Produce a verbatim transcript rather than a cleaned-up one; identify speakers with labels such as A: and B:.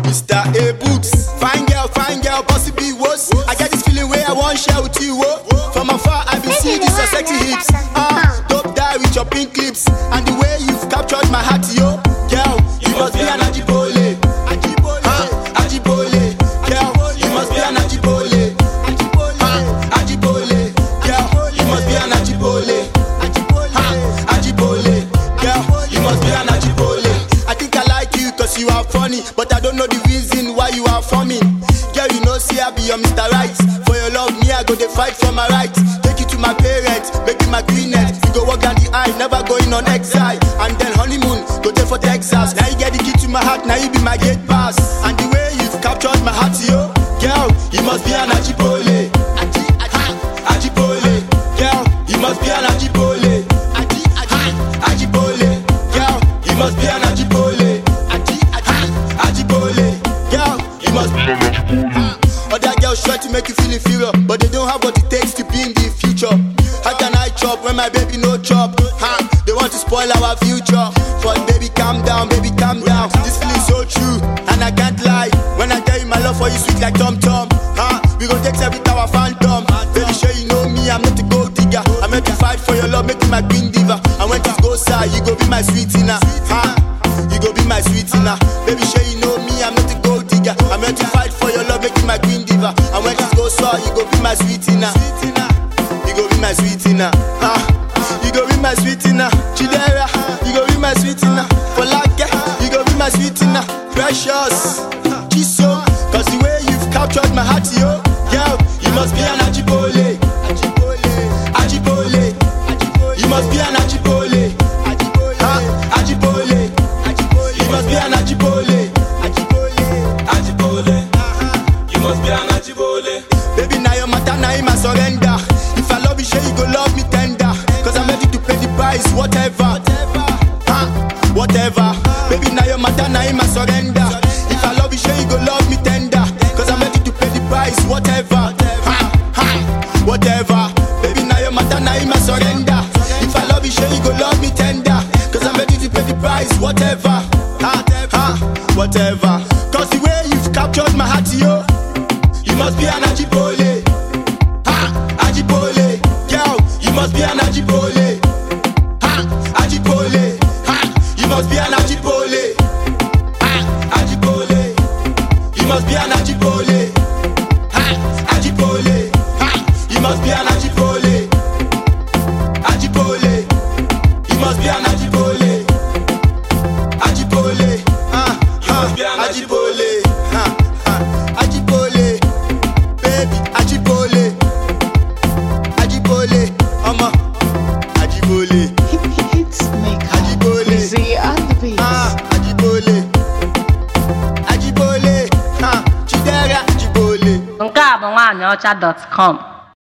A: Mister A Boots. Fine girl, fine girl, possibly was. I get this feeling where I want share with you. Oh. From afar, I be see these your sexy hips. Ah, dope die with your pink lips. And the way you've captured my heart, yo. Girl, you must be an Ajibole. Ajibole, ah, Ajibole. Girl, you must be an Ajibole. Ajibole, ah, Ajibole. Girl, you must be an Ajibole. Ajibole, ah, Ajibole. Girl, you must be an Ajibole. I think I like you cause you are funny, but I don't know the reason why you are for me. Girl, you know, see I be your Mister Right. For your love, me I go to fight for my rights. Take you to my parents, make you my queenette. You go walk down the aisle, never going on exile. And then honeymoon, go there for Texas. Now you get the key to my heart, now you be my gate pass. And the way you've captured my heart, yo. Girl, you must be an Ajibole. Aji, Aji, Ajibole. Girl, you must be an Ajibole. Aji, Aji, Ajibole. Girl, you must be an Ajibole. Aji, Aji, Ajibole. Girl, you must be an Ajibole. Other girls try to make you feel inferior, but they don't have what it takes to be in the future. How can I chop when my baby no chop? Huh? They want to spoil our future. But baby, calm down, baby, calm down. This feeling so true, and I can't lie. When I tell you my love for you sweet like Tom Tom. Huh? We gon' take every tower phantom. Baby, sure you know me, I'm not a gold digger. I'm meant to fight for your love, make you my queen diva. And when this goes side, you go be my sweetie now. Huh? You go be my sweetie now. Baby, sure you know me, I'm not a gold digger. I'm meant to fight for your love, make you my queen diva. And when this goes side, you go be my sweetie now. You go be my sweetie now. Huh? You go be my sweetie now. Chidera, you go be my sweetie now. Polake, you go be my sweetie now. Precious, Chiso, cause the way you've captured my heart, yo. Girl, you must be an Ajibole. Ajibole, Ajibole, Ajibole. You must be an Ajibole. Ajibole, huh? Ajibole, Ajibole. You must be an Ajibole. Ajibole, Ajibole. You must be an Ajibole. Baby, now your matter, now you must surrender. If I love you, sure you go love me tender. Cause I'm ready to pay the price, whatever. Huh? Whatever. Baby, now your matter, now you must surrender. If I love you, sure you go love me tender. Cause I'm ready to pay the price, whatever. Huh? Huh? Whatever. Baby, now your matter, now you must surrender. If I love you, sure you go love me tender. Cause I'm ready to pay the price, whatever. Huh? Huh? Whatever. Cause the way you've captured my heart, yo. You must be an Ajibole. Ajibole, girl, you must be an Ajibole. Ha, Ajibole, ha, you must be an Ajibole. Ha, Ajibole, you must be an Ajibole. Ha, Ajibole, ha, you must be an Ajibole. Ajibole, you must be an Ajibole. Ajibole, ha, you must be an Ajibole. Ha, ha, Ajibole, baby, Ajibole. Ajibole, Amma, Ajibole.
B: Hits maker.
A: Ajibole.
B: Z and the beats.
A: Ah, Ajibole. Ajibole. Ha, Chidera Ajibole.
C: Nke a bụ nwaanyị ọcha dot com.